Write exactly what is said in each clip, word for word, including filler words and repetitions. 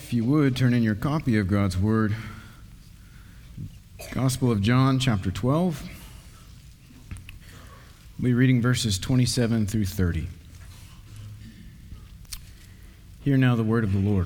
If you would, turn in your copy of God's Word. Gospel of John, chapter twelve. We'll be reading verses twenty-seven through thirty. Hear now the word of the Lord.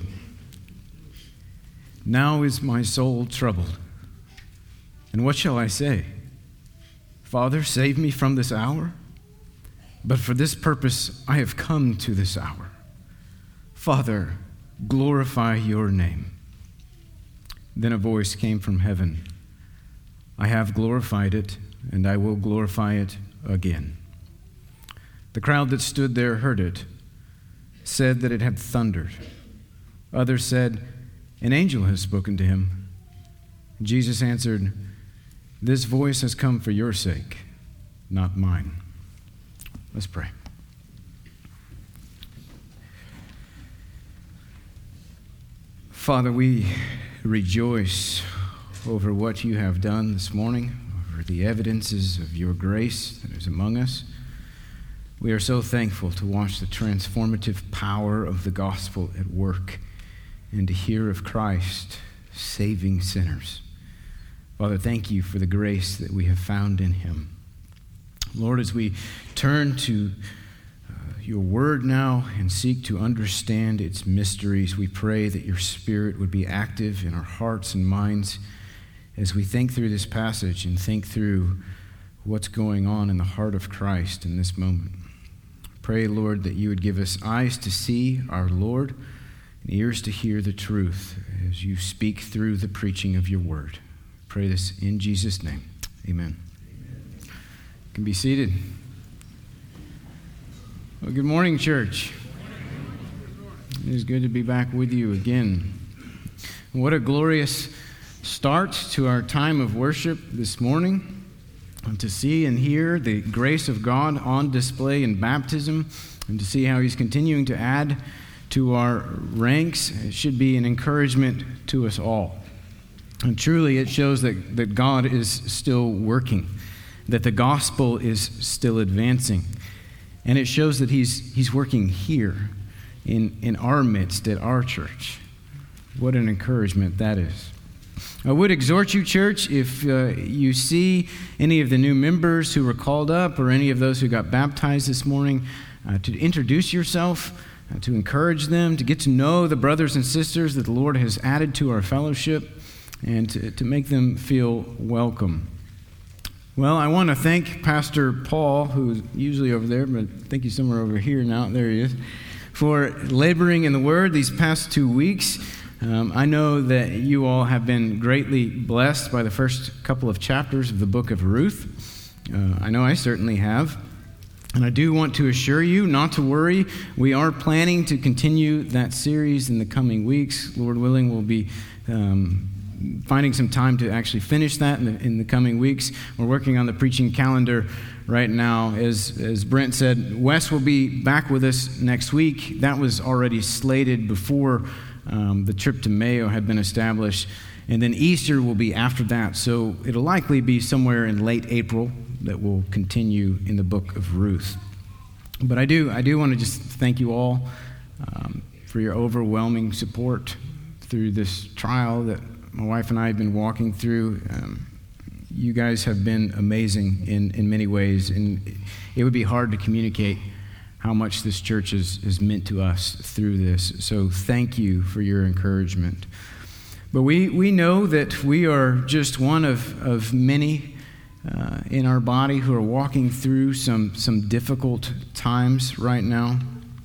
Now is my soul troubled. And what shall I say? Father, save me from this hour? But for this purpose I have come to this hour. Father, glorify your name. Then a voice came from heaven. I have glorified it, and I will glorify it again. The crowd that stood there heard it, said that it had thundered. Others said, an angel has spoken to him. Jesus answered, this voice has come for your sake, not mine. Let's pray. Father, we rejoice over what you have done this morning, over the evidences of your grace that is among us. We are so thankful to watch the transformative power of the gospel at work and to hear of Christ saving sinners. Father, thank you for the grace that we have found in him. Lord, as we turn to your word now and seek to understand its mysteries, we pray that your Spirit would be active in our hearts and minds as we think through this passage and think through what's going on in the heart of Christ in this moment. Pray, Lord, that you would give us eyes to see our Lord and ears to hear the truth as you speak through the preaching of your word. Pray this in Jesus' name. Amen. Amen. You can be seated. Well, good morning, church. It is good to be back with you again. What a glorious start to our time of worship this morning, and to see and hear the grace of God on display in baptism, and to see how he's continuing to add to our ranks. It should be an encouragement to us all. And truly, it shows that, that God is still working, that the gospel is still advancing. And it shows that he's he's working here in, in our midst at our church. What an encouragement that is. I would exhort you, church, if uh, you see any of the new members who were called up or any of those who got baptized this morning, uh, to introduce yourself, uh, to encourage them, to get to know the brothers and sisters that the Lord has added to our fellowship, and to, to make them feel welcome. Well, I want to thank Pastor Paul, who's usually over there, but I think he's somewhere over here now. There he is, for laboring in the Word these past two weeks. Um, I know that you all have been greatly blessed by the first couple of chapters of the book of Ruth. Uh, I know I certainly have. And I do want to assure you not to worry. We are planning to continue that series in the coming weeks. Lord willing, we'll be Um, finding some time to actually finish that in the, in the coming weeks. We're working on the preaching calendar right now. As, as Brent said, Wes will be back with us next week. That was already slated before um, the trip to Mayo had been established. And then Easter will be after that. So it'll likely be somewhere in late April that we'll continue in the book of Ruth. But I do, I do want to just thank you all um, for your overwhelming support through this trial that my wife and I have been walking through. Um, you guys have been amazing in, in many ways, and it would be hard to communicate how much this church has, has meant to us through this. So thank you for your encouragement. But we, we know that we are just one of, of many uh, in our body who are walking through some, some difficult times right now.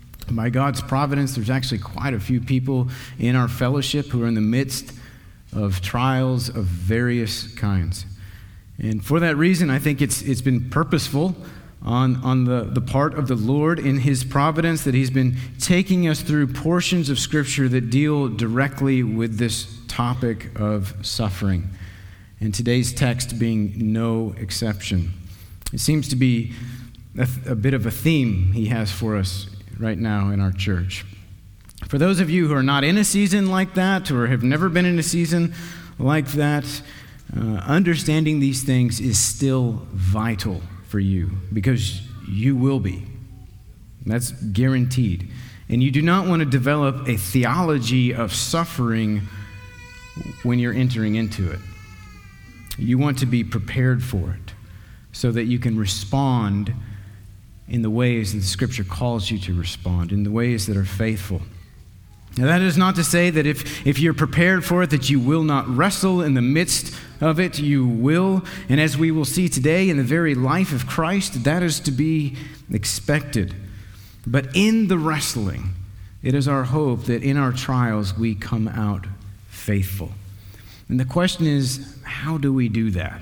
By God's providence, there's actually quite a few people in our fellowship who are in the midst of trials of various kinds. And for that reason, I think it's it's been purposeful on, on the, the part of the Lord in his providence that he's been taking us through portions of Scripture that deal directly with this topic of suffering. And today's text being no exception. It seems to be a, a bit of a theme he has for us right now in our church. For those of you who are not in a season like that or have never been in a season like that, uh, understanding these things is still vital for you because you will be. That's guaranteed. And you do not want to develop a theology of suffering when you're entering into it. You want to be prepared for it so that you can respond in the ways that the Scripture calls you to respond, in the ways that are faithful. Now, that is not to say that if, if you're prepared for it, that you will not wrestle in the midst of it. You will. And as we will see today in the very life of Christ, that is to be expected. But in the wrestling, it is our hope that in our trials we come out faithful. And the question is, how do we do that?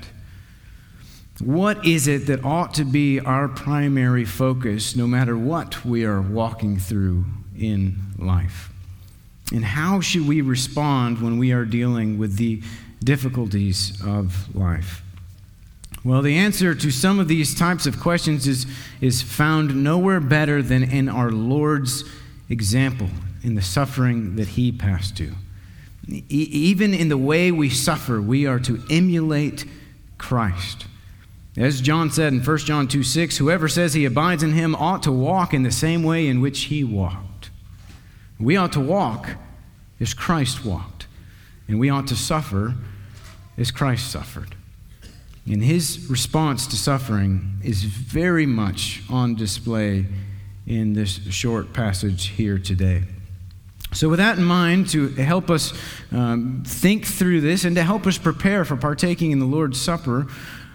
What is it that ought to be our primary focus no matter what we are walking through in life? And how should we respond when we are dealing with the difficulties of life? Well, the answer to some of these types of questions is, is found nowhere better than in our Lord's example, in the suffering that he passed to. E- even in the way we suffer, we are to emulate Christ. As John said in First John two six, whoever says he abides in him ought to walk in the same way in which he walked. We ought to walk as Christ walked, and we ought to suffer as Christ suffered. And his response to suffering is very much on display in this short passage here today. So with that in mind, to help us um, think through this and to help us prepare for partaking in the Lord's Supper,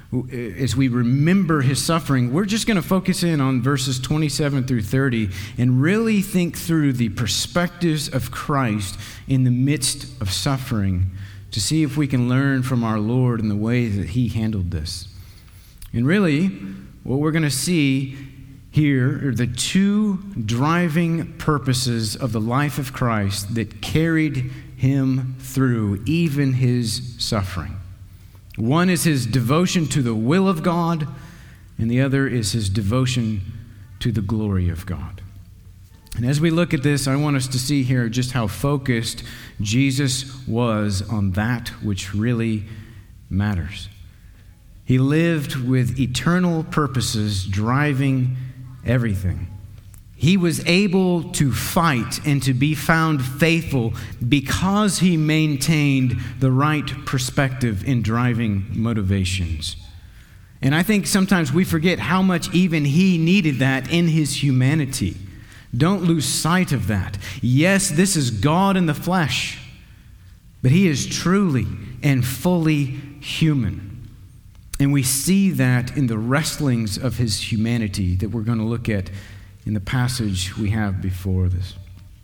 as we remember his suffering, we're just going to focus in on verses twenty-seven through thirty and really think through the perspectives of Christ in the midst of suffering to see if we can learn from our Lord in the way that he handled this. And really, what we're going to see here are the two driving purposes of the life of Christ that carried him through even his suffering. One is his devotion to the will of God, and the other is his devotion to the glory of God. And as we look at this, I want us to see here just how focused Jesus was on that which really matters. He lived with eternal purposes driving everything. He was able to fight and to be found faithful because he maintained the right perspective in driving motivations. And I think sometimes we forget how much even he needed that in his humanity. Don't lose sight of that. Yes, this is God in the flesh, but he is truly and fully human. And we see that in the wrestlings of his humanity that we're going to look at in the passage we have before this.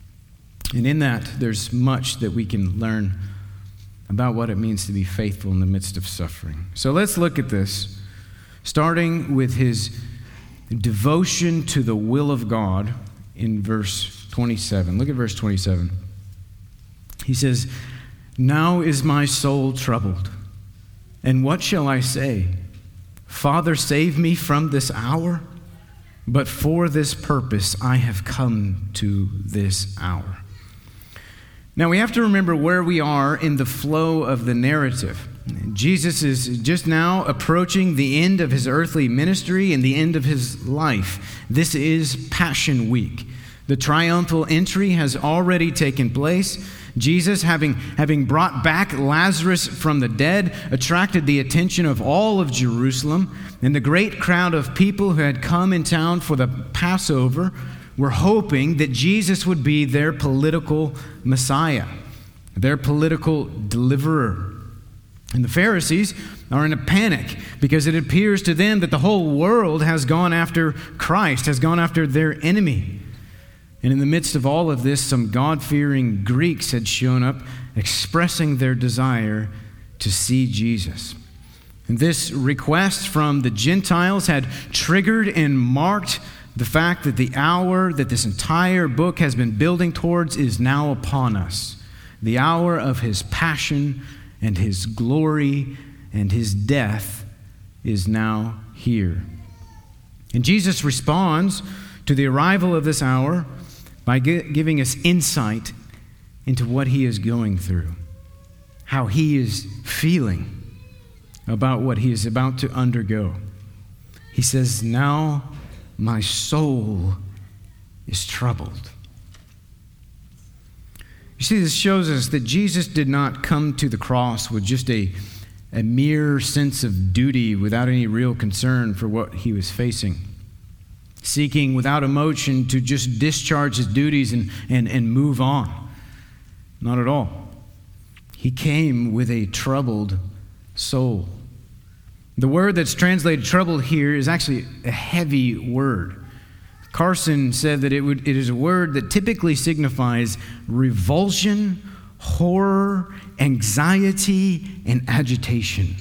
And in that, there's much that we can learn about what it means to be faithful in the midst of suffering. So let's look at this, starting with his devotion to the will of God in verse twenty-seven. Look at verse twenty-seven. He says, "Now is my soul troubled, and what shall I say? Father, save me from this hour? But for this purpose I have come to this hour." Now we have to remember where we are in the flow of the narrative. Jesus is just now approaching the end of his earthly ministry and the end of his life. This is Passion Week. The triumphal entry has already taken place. Jesus, having, having brought back Lazarus from the dead, attracted the attention of all of Jerusalem, and the great crowd of people who had come in town for the Passover were hoping that Jesus would be their political Messiah, their political deliverer. And the Pharisees are in a panic because it appears to them that the whole world has gone after Christ, has gone after their enemy. And in the midst of all of this, some God-fearing Greeks had shown up expressing their desire to see Jesus. And this request from the Gentiles had triggered and marked the fact that the hour that this entire book has been building towards is now upon us. The hour of his passion and his glory and his death is now here. And Jesus responds to the arrival of this hour by giving us insight into what he is going through, how he is feeling about what he is about to undergo. He says, "Now my soul is troubled." You see, this shows us that Jesus did not come to the cross with just a, a mere sense of duty without any real concern for what he was facing, seeking without emotion to just discharge his duties and, and, and move on. Not at all. He came with a troubled soul. The word that's translated troubled here is actually a heavy word. Carson said that it would it is a word that typically signifies revulsion, horror, anxiety, and agitation.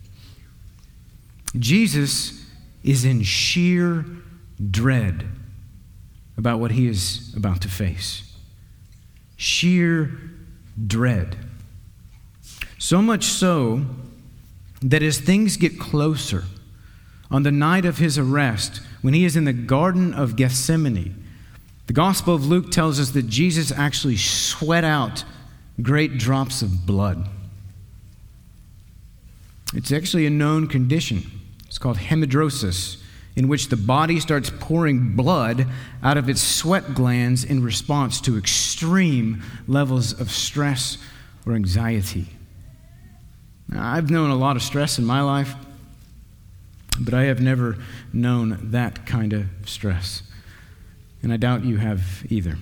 Jesus is in sheer dread about what he is about to face. Sheer dread. So much so that as things get closer, on the night of his arrest, when he is in the Garden of Gethsemane, the Gospel of Luke tells us that Jesus actually sweat out great drops of blood. It's actually a known condition. It's called hemidrosis, in which the body starts pouring blood out of its sweat glands in response to extreme levels of stress or anxiety. Now, I've known a lot of stress in my life, but I have never known that kind of stress. And I doubt you have either.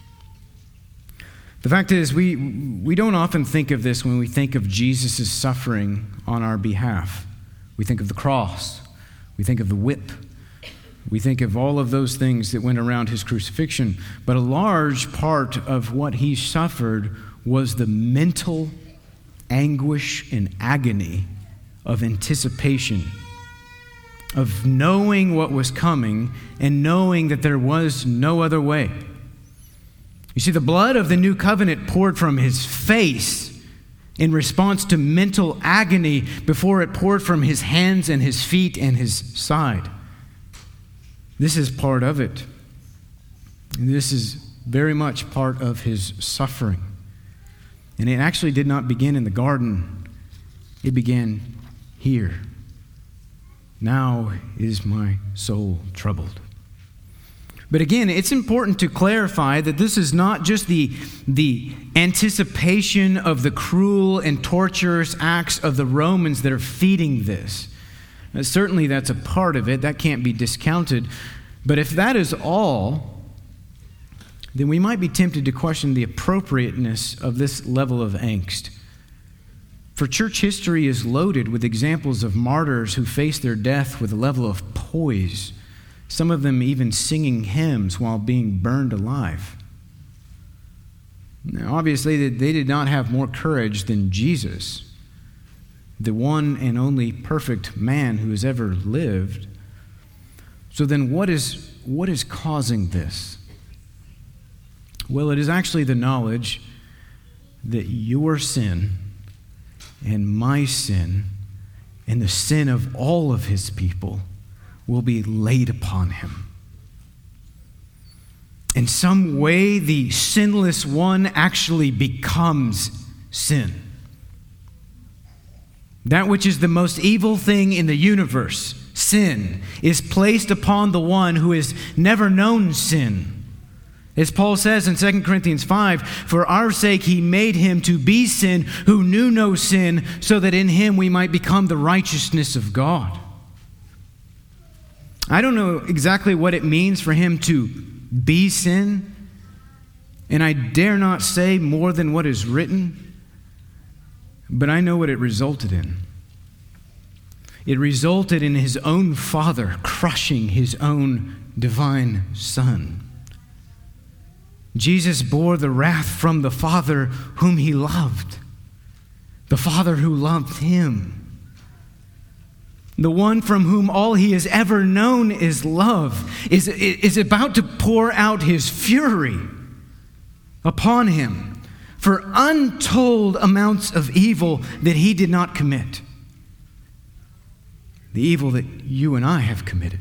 The fact is, we, we don't often think of this when we think of Jesus' suffering on our behalf. We think of the cross. We think of the whip. We think of all of those things that went around his crucifixion. But a large part of what he suffered was the mental anguish and agony of anticipation, of knowing what was coming and knowing that there was no other way. You see, the blood of the new covenant poured from his face in response to mental agony before it poured from his hands and his feet and his side. This is part of it. This is very much part of his suffering. And it actually did not begin in the garden. It began here. Now is my soul troubled. But again, it's important to clarify that this is not just the, the anticipation of the cruel and torturous acts of the Romans that are feeding this. Now, certainly that's a part of it. That can't be discounted. But if that is all, then we might be tempted to question the appropriateness of this level of angst. For church history is loaded with examples of martyrs who faced their death with a level of poise, some of them even singing hymns while being burned alive. Now, obviously, they did not have more courage than Jesus, the one and only perfect man who has ever lived. So then what is, what is causing this? Well, it is actually the knowledge that your sin and my sin and the sin of all of his people will be laid upon him. In some way, the sinless one actually becomes sin. That which is the most evil thing in the universe, sin, is placed upon the one who has never known sin. As Paul says in Second Corinthians five, for our sake he made him to be sin who knew no sin, so that in him we might become the righteousness of God. I don't know exactly what it means for him to be sin, and I dare not say more than what is written, but I know what it resulted in. It resulted in his own Father crushing his own divine Son. Jesus bore the wrath from the Father whom he loved, the Father who loved him. The one from whom all he has ever known is love, is, is about to pour out his fury upon him for untold amounts of evil that he did not commit. The evil that you and I have committed.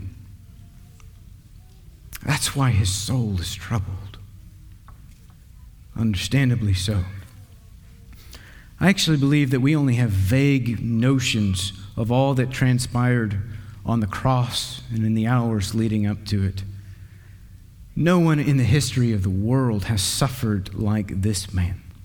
That's why his soul is troubled. Understandably so. I actually believe that we only have vague notions of all that transpired on the cross and in the hours leading up to it. No one in the history of the world has suffered like this man.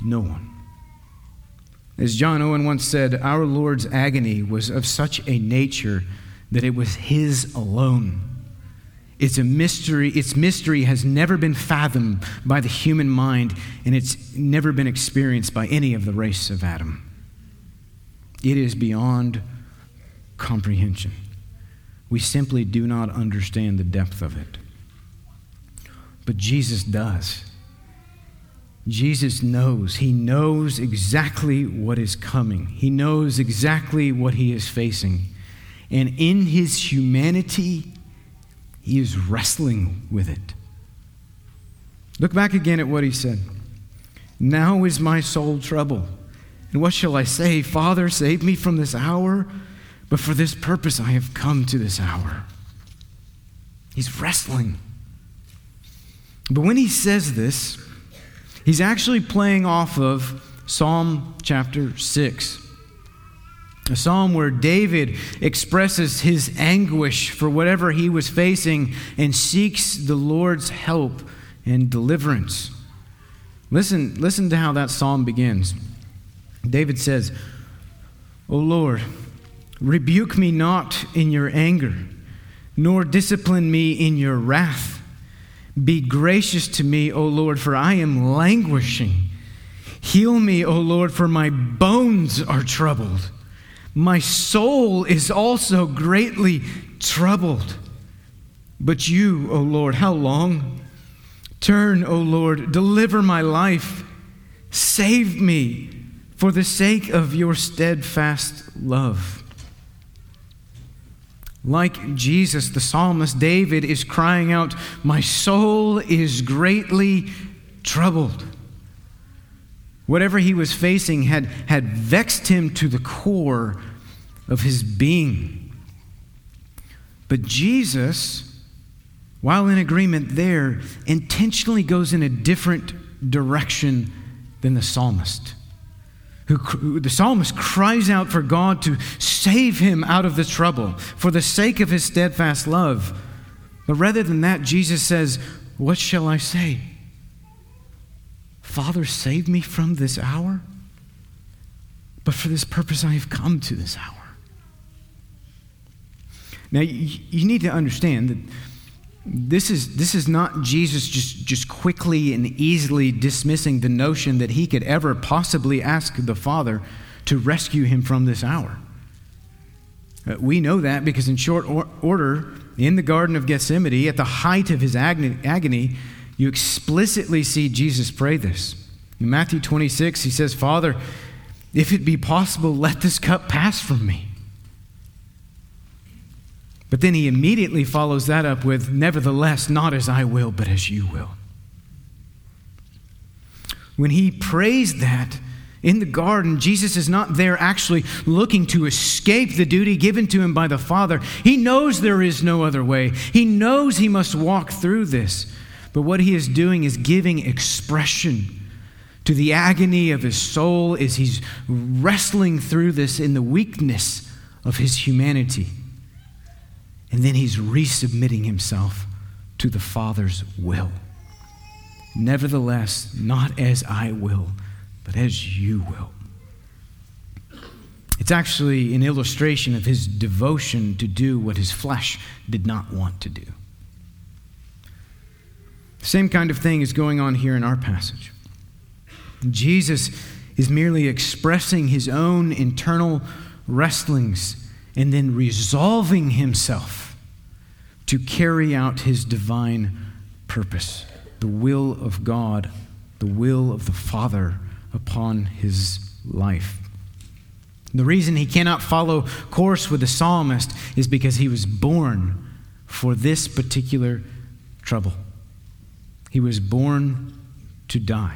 No one. As John Owen once said, our Lord's agony was of such a nature that it was his alone. It's a mystery. Its mystery has never been fathomed by the human mind, and it's never been experienced by any of the race of Adam. It is beyond comprehension. We simply do not understand the depth of it. But Jesus does. Jesus knows. He knows exactly what is coming. He knows exactly what he is facing. And in his humanity, he is wrestling with it. Look back again at what he said. Now is my soul troubled. And what shall I say? Father, save me from this hour. But for this purpose I have come to this hour. He's wrestling. But when he says this, he's actually playing off of Psalm chapter six. A psalm where David expresses his anguish for whatever he was facing and seeks the Lord's help and deliverance. Listen, listen to how that psalm begins. David says, O Lord, rebuke me not in your anger, nor discipline me in your wrath. Be gracious to me, O Lord, for I am languishing. Heal me, O Lord, for my bones are troubled. My soul is also greatly troubled. But you, O Lord, how long? Turn, O Lord, deliver my life. Save me for the sake of your steadfast love. Like Jesus, the psalmist David is crying out, my soul is greatly troubled. Whatever he was facing had, had vexed him to the core of his being. But Jesus, while in agreement there, intentionally goes in a different direction than the psalmist. Who, who, the psalmist cries out for God to save him out of the trouble for the sake of his steadfast love. But rather than that, Jesus says, what shall I say? Father, save me from this hour, but for this purpose I have come to this hour. Now, you, you need to understand that this is, this is not Jesus just, just quickly and easily dismissing the notion that he could ever possibly ask the Father to rescue him from this hour. Uh, we know that because in short or- order, in the Garden of Gethsemane, at the height of his agony, agony, you explicitly see Jesus pray this. In Matthew twenty-six, he says, Father, if it be possible, let this cup pass from me. But then he immediately follows that up with, nevertheless, not as I will, but as you will. When he prays that in the garden, Jesus is not there actually looking to escape the duty given to him by the Father. He knows there is no other way. He knows he must walk through this. But what he is doing is giving expression to the agony of his soul as he's wrestling through this in the weakness of his humanity. And then he's resubmitting himself to the Father's will. Nevertheless, not as I will, but as you will. It's actually an illustration of his devotion to do what his flesh did not want to do. The same kind of thing is going on here in our passage. Jesus is merely expressing his own internal wrestlings and then resolving himself to carry out his divine purpose, the will of God, the will of the Father upon his life. The reason he cannot follow course with the psalmist is because he was born for this particular trouble. He was born to die.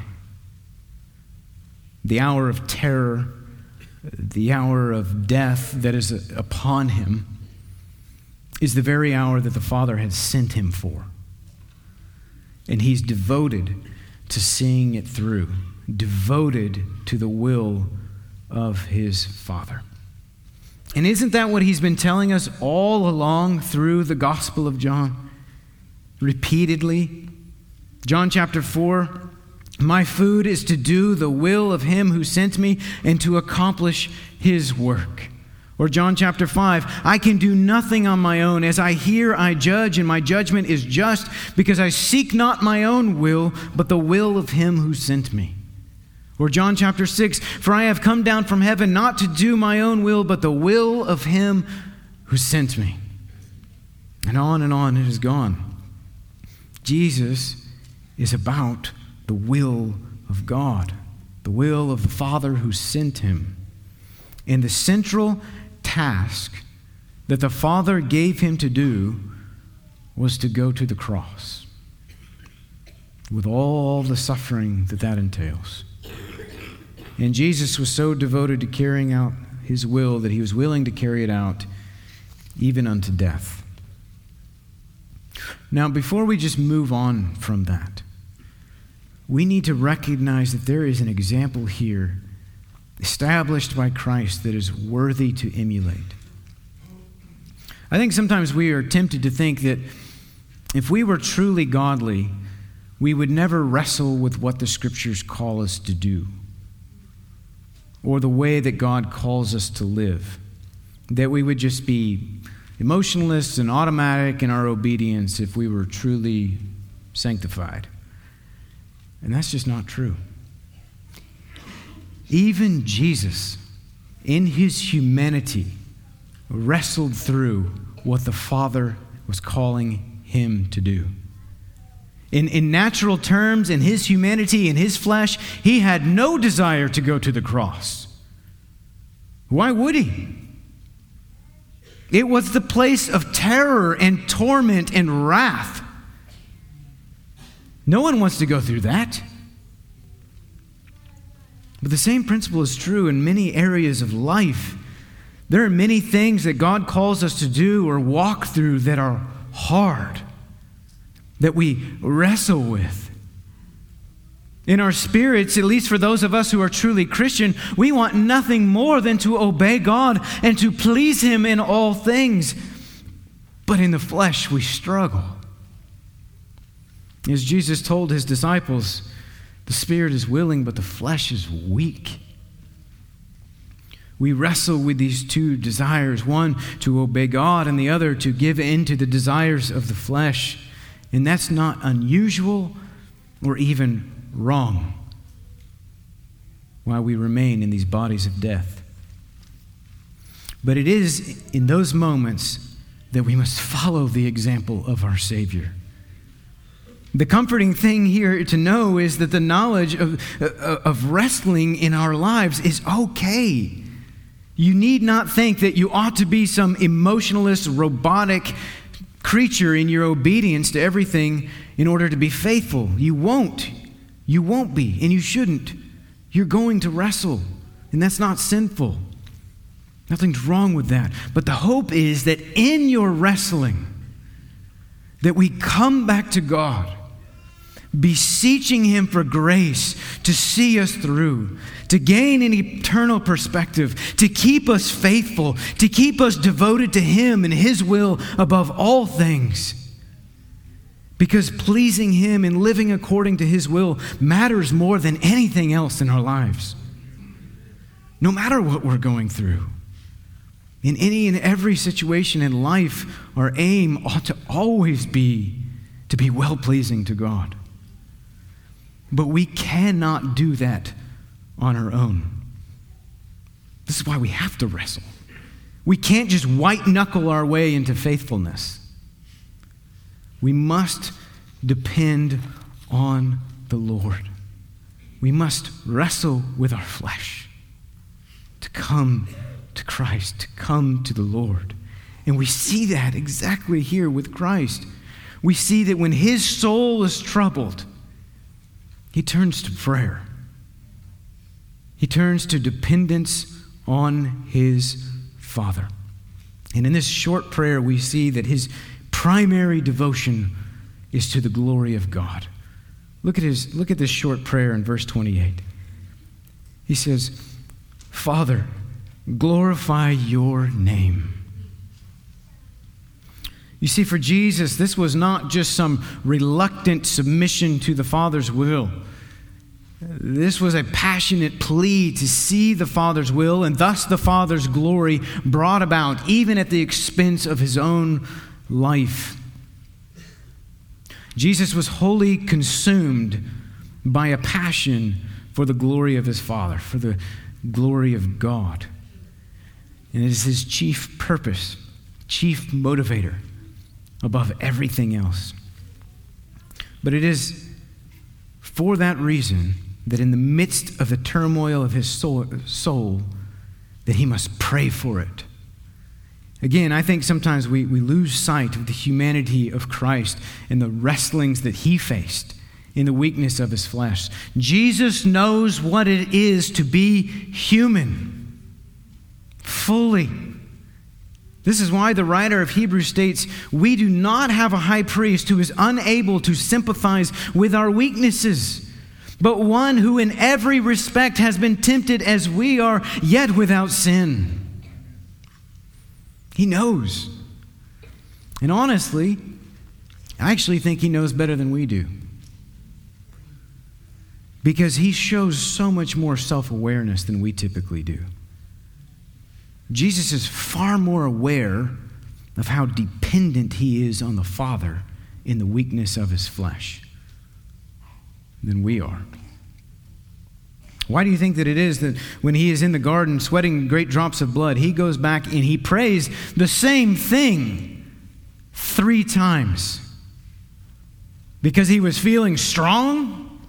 The hour of terror, the hour of death that is upon him is the very hour that the Father had sent him for. And he's devoted to seeing it through, devoted to the will of his Father. And isn't that what he's been telling us all along through the Gospel of John? Repeatedly. John chapter four, My food is to do the will of him who sent me and to accomplish his work. Or John chapter five, I can do nothing on my own. As I hear, I judge, and my judgment is just, because I seek not my own will, but the will of him who sent me. Or John chapter six, for I have come down from heaven not to do my own will, but the will of him who sent me. And on and on it has gone. Jesus is about the will of God, the will of the Father who sent him. And the central task that the Father gave him to do was to go to the cross, with all the suffering that that entails. And Jesus was so devoted to carrying out his will that he was willing to carry it out even unto death. Now, before we just move on from that, we need to recognize that there is an example here established by Christ that is worthy to emulate. I think sometimes we are tempted to think that if we were truly godly, we would never wrestle with what the Scriptures call us to do, or the way that God calls us to live. That we would just be emotionless and automatic in our obedience if we were truly sanctified. And that's just not true. Even Jesus, in his humanity, wrestled through what the Father was calling him to do. In, in natural terms, in his humanity, in his flesh, he had no desire to go to the cross. Why would he? It was the place of terror and torment and wrath. No one wants to go through that. But the same principle is true in many areas of life. There are many things that God calls us to do or walk through that are hard, that we wrestle with. In our spirits, at least for those of us who are truly Christian, we want nothing more than to obey God and to please him in all things. But in the flesh, we struggle. As Jesus told his disciples, the spirit is willing, but the flesh is weak. We wrestle with these two desires, one to obey God and the other to give in to the desires of the flesh. And that's not unusual or even wrong while we remain in these bodies of death. But it is in those moments that we must follow the example of our Savior. The comforting thing here to know is that the knowledge of, of wrestling in our lives is okay. You need not think that you ought to be some emotionless, robotic creature in your obedience to everything in order to be faithful. You won't. You won't be, and you shouldn't. You're going to wrestle, and that's not sinful. Nothing's wrong with that. But the hope is that in your wrestling, that we come back to God, beseeching him for grace to see us through, to gain an eternal perspective, to keep us faithful, to keep us devoted to him and his will above all things. Because pleasing him and living according to his will matters more than anything else in our lives. No matter what we're going through. In any and every situation in life, our aim ought to always be to be well-pleasing to God. But we cannot do that on our own. This is why we have to wrestle. We can't just white-knuckle our way into faithfulness. We must depend on the Lord. We must wrestle with our flesh to come to Christ, to come to the Lord. And we see that exactly here with Christ. We see that when his soul is troubled, he turns to prayer. He turns to dependence on his Father. And in this short prayer, we see that his primary devotion is to the glory of God. Look at his, look at this short prayer in verse twenty-eight. He says, Father, glorify your name. You see, for Jesus, this was not just some reluctant submission to the Father's will. This was a passionate plea to see the Father's will and thus the Father's glory brought about, even at the expense of his own life. Jesus was wholly consumed by a passion for the glory of his Father, for the glory of God. And it is his chief purpose, chief motivator above everything else. But it is for that reason that in the midst of the turmoil of his soul, soul that he must pray for it. Again, I think sometimes we, we lose sight of the humanity of Christ and the wrestlings that he faced in the weakness of his flesh. Jesus knows what it is to be human, fully. This is why the writer of Hebrews states, we do not have a high priest who is unable to sympathize with our weaknesses, but one who in every respect has been tempted as we are, yet without sin. He knows. And honestly, I actually think he knows better than we do. Because he shows so much more self-awareness than we typically do. Jesus is far more aware of how dependent he is on the Father in the weakness of his flesh than we are. Why do you think that it is that when he is in the garden sweating great drops of blood, he goes back and he prays the same thing three times? Because he was feeling strong?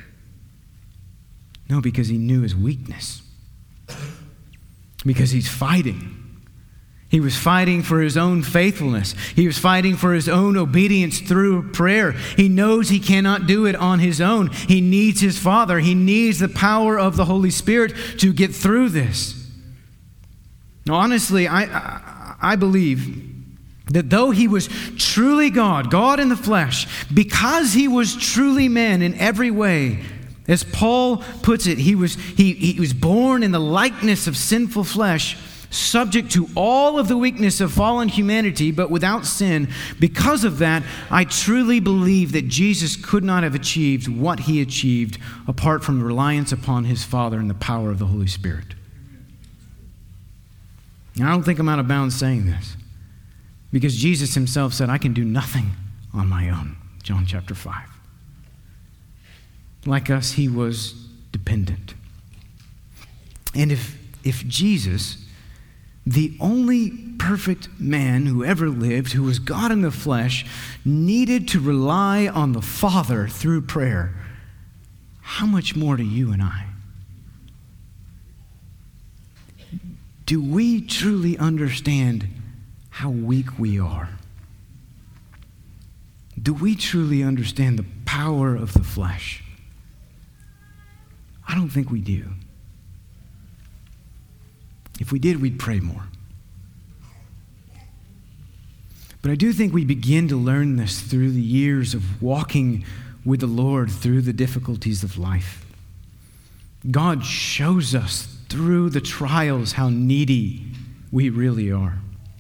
No, because he knew his weakness. Because he's fighting. He was fighting for his own faithfulness. He was fighting for his own obedience through prayer. He knows he cannot do it on his own. He needs his Father. He needs the power of the Holy Spirit to get through this. Now, honestly, I, I, I believe that though he was truly God, God in the flesh, because he was truly man in every way, as Paul puts it, he was, he, he was born in the likeness of sinful flesh, subject to all of the weakness of fallen humanity, but without sin. Because of that, I truly believe that Jesus could not have achieved what he achieved apart from reliance upon his Father and the power of the Holy Spirit. And I don't think I'm out of bounds saying this, because Jesus himself said, I can do nothing on my own. John chapter five. Like us, he was dependent. And if, if Jesus, the only perfect man who ever lived, who was God in the flesh, needed to rely on the Father through prayer, how much more do you and I? Do we truly understand how weak we are? Do we truly understand the power of the flesh? I don't think we do. If we did, we'd pray more. But I do think we begin to learn this through the years of walking with the Lord through the difficulties of life. God shows us through the trials how needy we really are.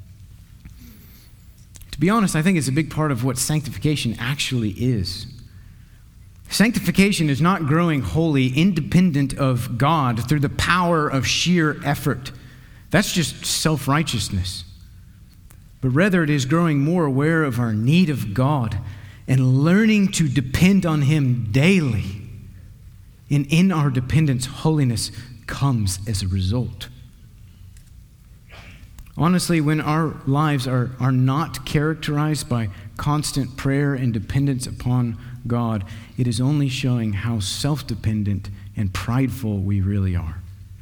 To be honest, I think it's a big part of what sanctification actually is. Sanctification is not growing holy independent of God through the power of sheer effort. That's just self-righteousness. But rather it is growing more aware of our need of God and learning to depend on him daily. And in our dependence, holiness comes as a result. Honestly, when our lives are, are not characterized by constant prayer and dependence upon God, it is only showing how self-dependent and prideful we really are.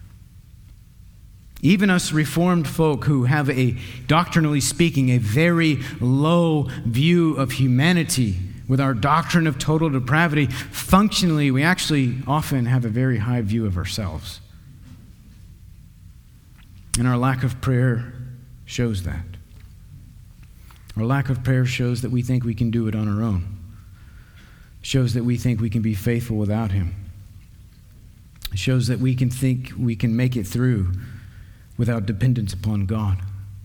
Even us Reformed folk who have a, doctrinally speaking, a very low view of humanity, with our doctrine of total depravity, functionally, we actually often have a very high view of ourselves. And our lack of prayer shows that. Our lack of prayer shows that we think we can do it on our own. Shows that we think we can be faithful without him. It shows that we can think we can make it through without dependence upon God.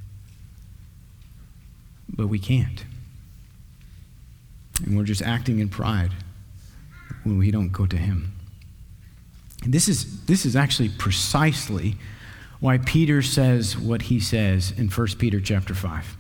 But we can't. And we're just acting in pride when we don't go to him. And this is, this is actually precisely why Peter says what he says in First Peter chapter five.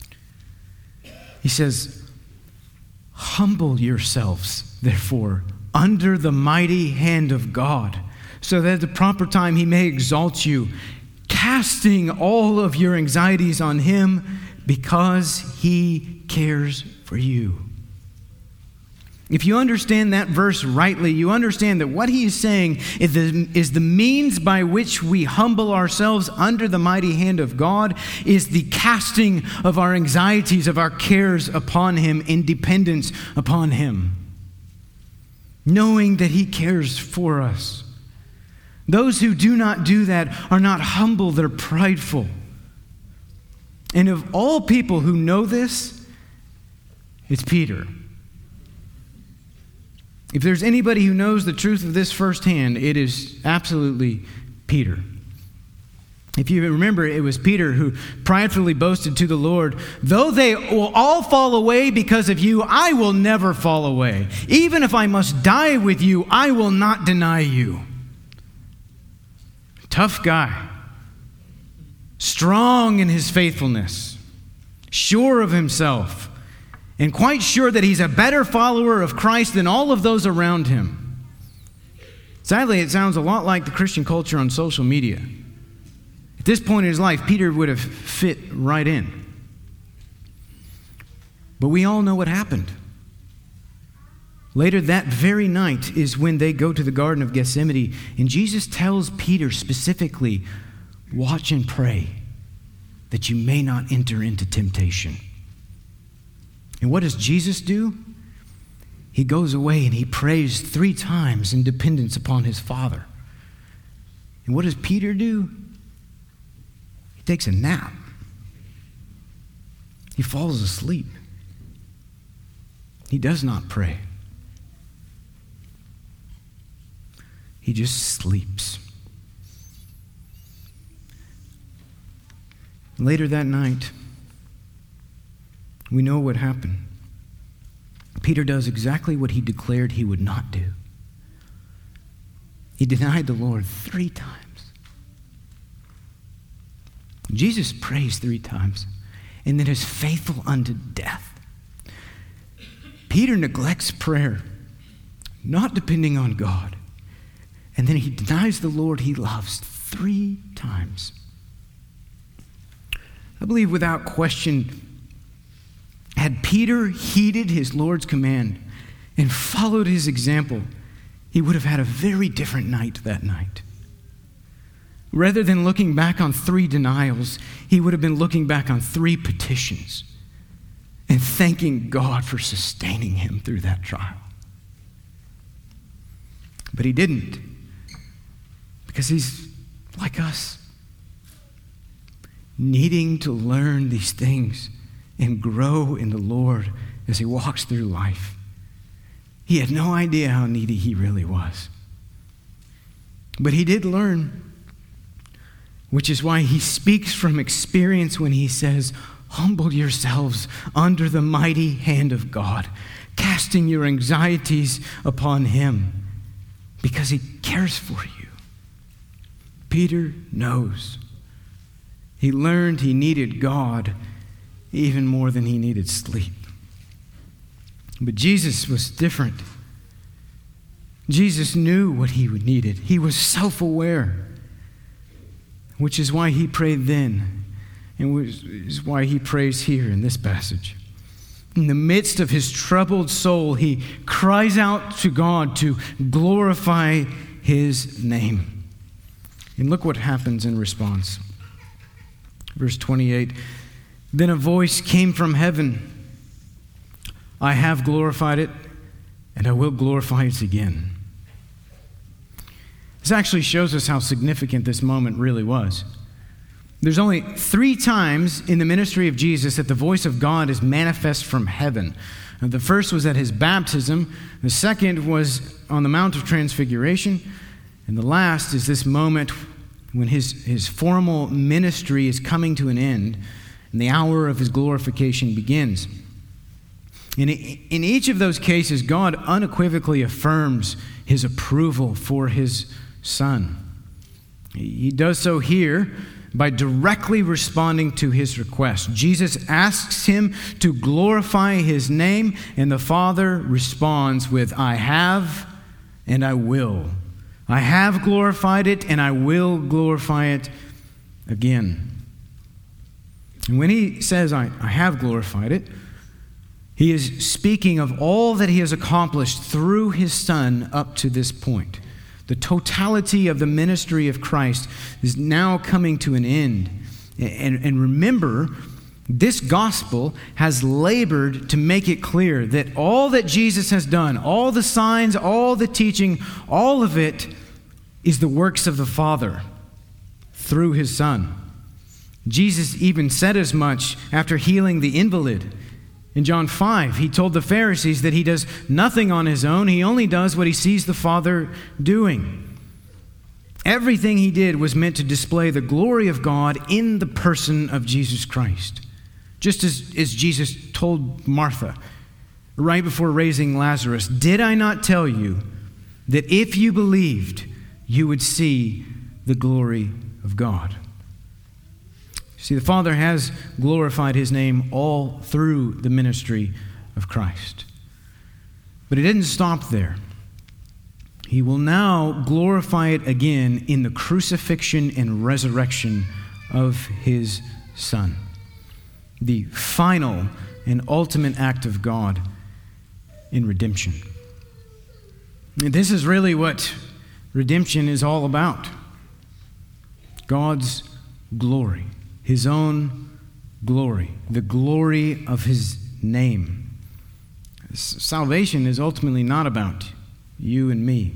He says, "Humble yourselves, therefore, under the mighty hand of God, so that at the proper time he may exalt you, casting all of your anxieties on him because he cares for you." If you understand that verse rightly, you understand that what he is saying is the, is the means by which we humble ourselves under the mighty hand of God is the casting of our anxieties, of our cares upon him in dependence upon him, knowing that he cares for us. Those who do not do that are not humble, they're prideful. And of all people who know this, it's Peter. If there's anybody who knows the truth of this firsthand, it is absolutely Peter. If you remember, it was Peter who pridefully boasted to the Lord, "Though they will all fall away because of you, I will never fall away. Even if I must die with you, I will not deny you." Tough guy. Strong in his faithfulness. Sure of himself. And quite sure that he's a better follower of Christ than all of those around him. Sadly, it sounds a lot like the Christian culture on social media. At this point in his life, Peter would have fit right in. But we all know what happened. Later that very night is when they go to the Garden of Gethsemane, and Jesus tells Peter specifically, "Watch and pray that you may not enter into temptation." And what does Jesus do? He goes away and he prays three times in dependence upon his Father. And what does Peter do? He takes a nap. He falls asleep. He does not pray. He just sleeps. Later that night, we know what happened. Peter does exactly what he declared he would not do. He denied the Lord three times. Jesus prays three times and then is faithful unto death. Peter neglects prayer, not depending on God, and then he denies the Lord he loves three times. I believe without question, had Peter heeded his Lord's command and followed his example, he would have had a very different night that night. Rather than looking back on three denials, he would have been looking back on three petitions and thanking God for sustaining him through that trial. But he didn't, because he's like us, needing to learn these things and grow in the Lord as he walks through life. He had no idea how needy he really was. But he did learn, which is why he speaks from experience when he says, "Humble yourselves under the mighty hand of God, casting your anxieties upon him, because he cares for you." Peter knows. He learned he needed God even more than he needed sleep. But Jesus was different. Jesus knew what he needed. He was self-aware, which is why he prayed then, and which is why he prays here in this passage. In the midst of his troubled soul, he cries out to God to glorify his name. And look what happens in response. Verse twenty-eight, "Then a voice came from heaven, 'I have glorified it, and I will glorify it again.'" This actually shows us how significant this moment really was. There's only three times in the ministry of Jesus that the voice of God is manifest from heaven. And the first was at his baptism, the second was on the Mount of Transfiguration, and the last is this moment when his, his formal ministry is coming to an end and the hour of his glorification begins. In, in each of those cases, God unequivocally affirms his approval for his Son. He does so here by directly responding to his request. Jesus asks him to glorify his name, and the Father responds with, I have and I will. I have glorified it, and I will glorify it again. And when he says, I, I have glorified it, he is speaking of all that he has accomplished through his Son up to this point. The totality of the ministry of Christ is now coming to an end. And, and remember, this gospel has labored to make it clear that all that Jesus has done, all the signs, all the teaching, all of it is the works of the Father through his Son. Jesus even said as much after healing the invalid. In John five, he told the Pharisees that he does nothing on his own. He only does what he sees the Father doing. Everything he did was meant to display the glory of God in the person of Jesus Christ. Just as, as Jesus told Martha right before raising Lazarus, did I not tell you that if you believed, you would see the glory of God? See, the Father has glorified his name all through the ministry of Christ. But it didn't stop there. He will now glorify it again in the crucifixion and resurrection of his Son. The final and ultimate act of God in redemption. And this is really what redemption is all about. God's glory. His own glory, the glory of his name. Salvation is ultimately not about you and me.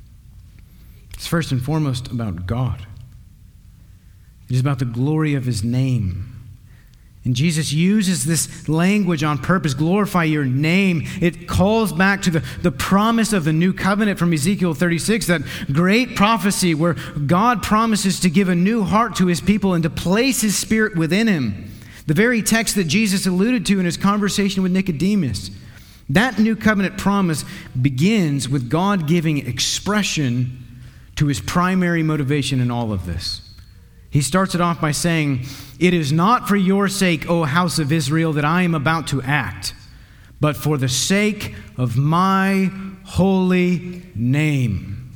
It's first and foremost about God. It is about the glory of his name. And Jesus uses this language on purpose, glorify your name. It calls back to the, the promise of the new covenant from Ezekiel thirty-six, that great prophecy where God promises to give a new heart to his people and to place his Spirit within him. The very text that Jesus alluded to in his conversation with Nicodemus. That new covenant promise begins with God giving expression to his primary motivation in all of this. He starts it off by saying, it is not for your sake, O house of Israel, that I am about to act, but for the sake of my holy name.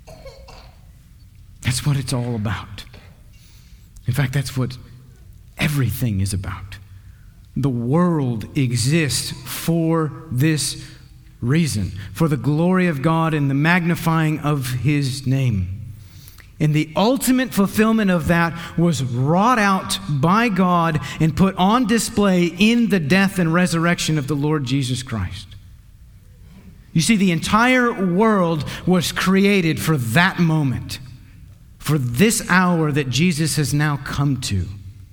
That's what it's all about. In fact, that's what everything is about. The world exists for this reason, for the glory of God and the magnifying of his name. And the ultimate fulfillment of that was wrought out by God and put on display in the death and resurrection of the Lord Jesus Christ. You see, the entire world was created for that moment, for this hour that Jesus has now come to.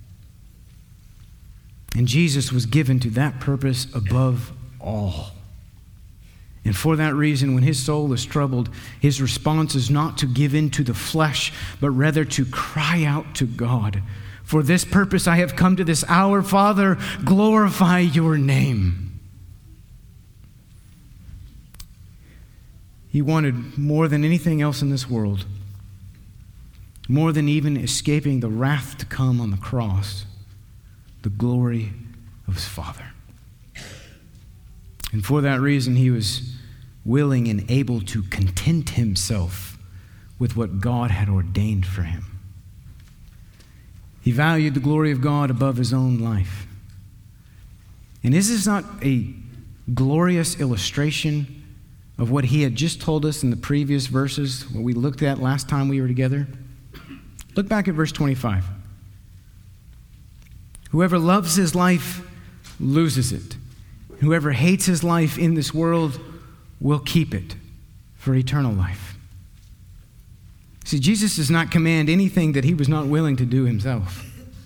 And Jesus was given to that purpose above all. And for that reason, when his soul is troubled, his response is not to give in to the flesh, but rather to cry out to God. For this purpose I have come to this hour. Father, glorify your name. He wanted more than anything else in this world, more than even escaping the wrath to come on the cross, the glory of his Father. And for that reason, he was willing and able to content himself with what God had ordained for him. He valued the glory of God above his own life. And is this not a glorious illustration of what he had just told us in the previous verses, what we looked at last time we were together? Look back at verse twenty-five. Whoever loves his life loses it. Whoever hates his life in this world will keep it for eternal life. See, Jesus does not command anything that he was not willing to do himself.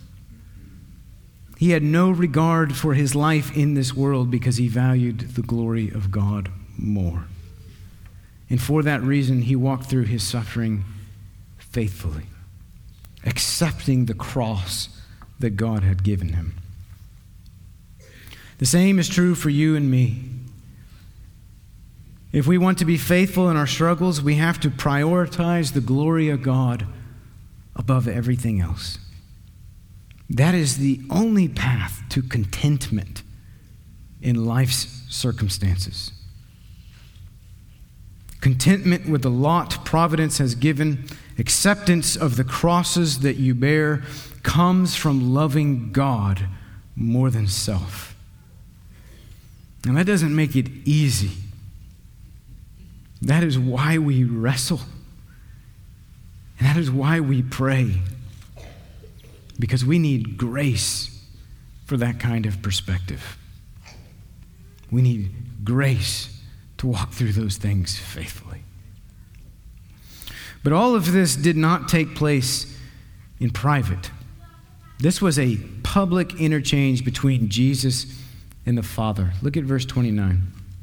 He had no regard for his life in this world because he valued the glory of God more. And for that reason, he walked through his suffering faithfully, accepting the cross that God had given him. The same is true for you and me. If we want to be faithful in our struggles, we have to prioritize the glory of God above everything else. That is the only path to contentment in life's circumstances. Contentment with the lot providence has given, acceptance of the crosses that you bear, comes from loving God more than self. And that doesn't make it easy. That is why we wrestle. And that is why we pray. Because we need grace for that kind of perspective. We need grace to walk through those things faithfully. But all of this did not take place in private. This was a public interchange between Jesus and the Father. Look at verse twenty-nine.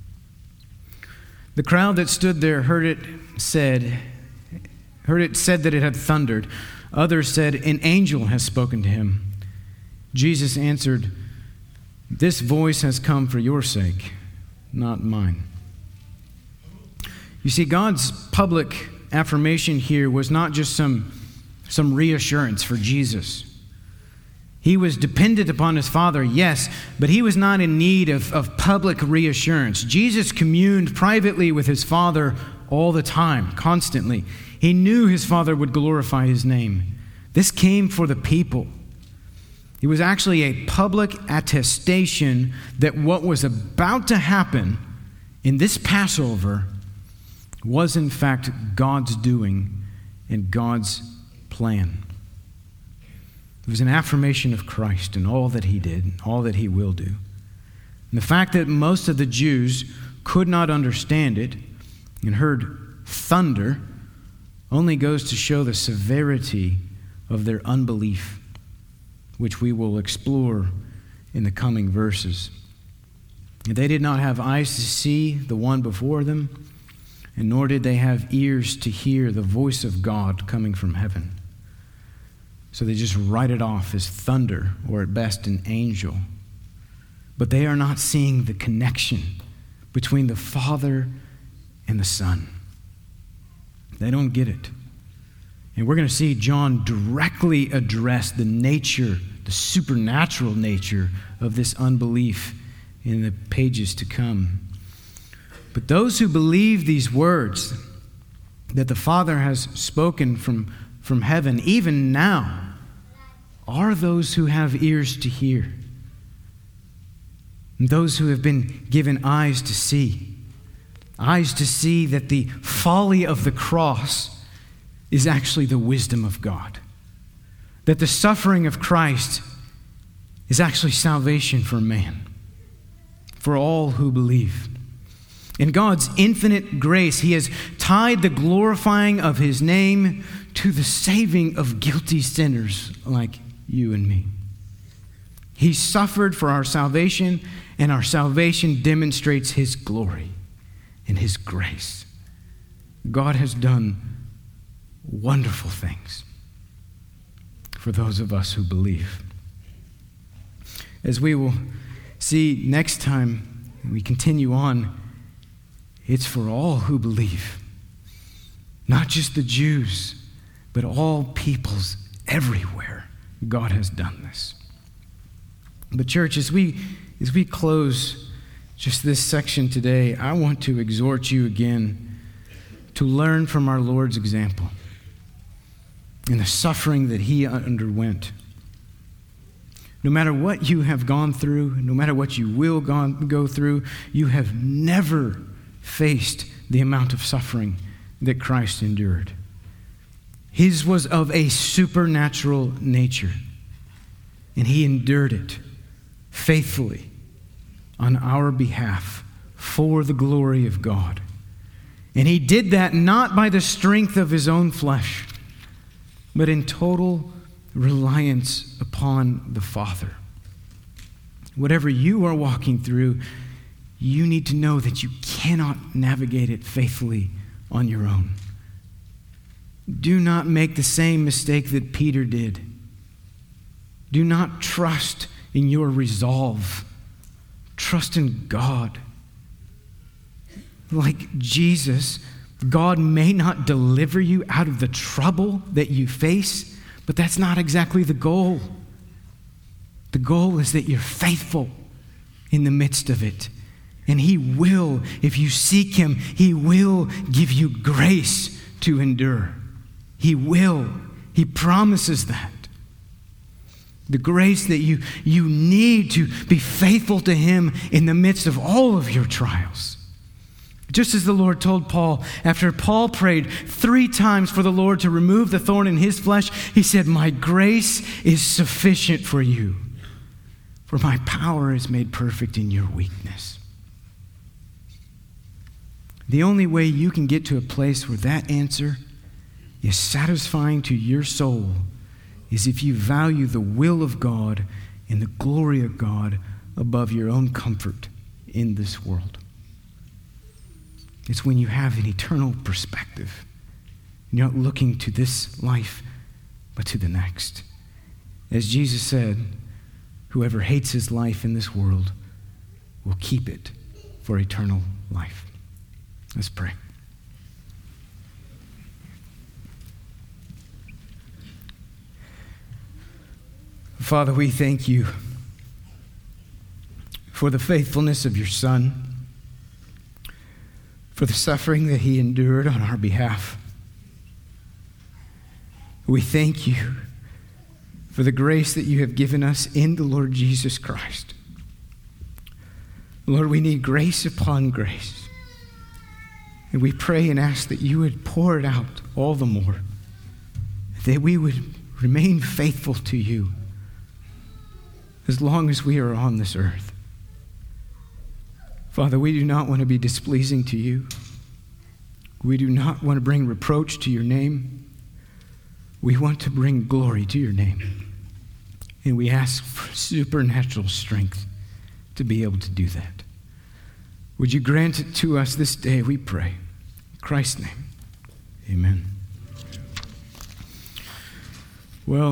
The crowd that stood there heard it said, heard it said that it had thundered. Others said, an angel has spoken to him. Jesus answered, this voice has come for your sake, not mine. You see, God's public affirmation here was not just some, some reassurance for Jesus. He was dependent upon his Father, yes, but he was not in need of, of public reassurance. Jesus communed privately with his Father all the time, constantly. He knew his Father would glorify his name. This came for the people. It was actually a public attestation that what was about to happen in this Passover was in fact God's doing and God's plan. It was an affirmation of Christ and all that he did, all that he will do. And the fact that most of the Jews could not understand it and heard thunder only goes to show the severity of their unbelief, which we will explore in the coming verses. They did not have eyes to see the one before them, and nor did they have ears to hear the voice of God coming from heaven. So they just write it off as thunder, or at best an angel. But they are not seeing the connection between the Father and the Son. They don't get it. And we're going to see John directly address the nature, the supernatural nature of this unbelief in the pages to come. But those who believe these words that the Father has spoken from, from heaven, even now, are those who have ears to hear, and those who have been given eyes to see, eyes to see that the folly of the cross is actually the wisdom of God, that the suffering of Christ is actually salvation for man, for all who believe. In God's infinite grace, he has tied the glorifying of his name to the saving of guilty sinners like you and me. He suffered for our salvation, and our salvation demonstrates his glory and his grace. God has done wonderful things for those of us who believe. As we will see next time we continue on, it's for all who believe. Not just the Jews, but all peoples everywhere. God has done this. But church, as we as we close just this section today, I want to exhort you again to learn from our Lord's example and the suffering that he underwent. No matter what you have gone through, no matter what you will go through, you have never faced the amount of suffering that Christ endured. His was of a supernatural nature, and he endured it faithfully on our behalf for the glory of God. And he did that not by the strength of his own flesh, but in total reliance upon the Father. Whatever you are walking through, you need to know that you cannot navigate it faithfully on your own. Do not make the same mistake that Peter did. Do not trust in your resolve. Trust in God. like Jesus, God may not deliver you out of the trouble that you face, but that's not exactly the goal. The goal is that you're faithful in the midst of it. And he will, if you seek him, he will give you grace to endure. He will. He promises that. The grace that you, you need to be faithful to him in the midst of all of your trials. Just as the Lord told Paul, after Paul prayed three times for the Lord to remove the thorn in his flesh, he said, "My grace is sufficient for you, for my power is made perfect in your weakness." The only way you can get to a place where that answer is satisfying to your soul is if you value the will of God and the glory of God above your own comfort in this world. It's when you have an eternal perspective. You're not looking to this life, but to the next. As Jesus said, whoever hates his life in this world will keep it for eternal life. Let's pray. Father, we thank you for the faithfulness of your Son, for the suffering that he endured on our behalf. We thank you for the grace that you have given us in the Lord Jesus Christ. Lord, we need grace upon grace. And we pray and ask that you would pour it out all the more, that we would remain faithful to you as long as we are on this earth. Father, we do not want to be displeasing to you. We do not want to bring reproach to your name. We want to bring glory to your name. And we ask for supernatural strength to be able to do that. Would you grant it to us this day, we pray. In Christ's name, amen. Well,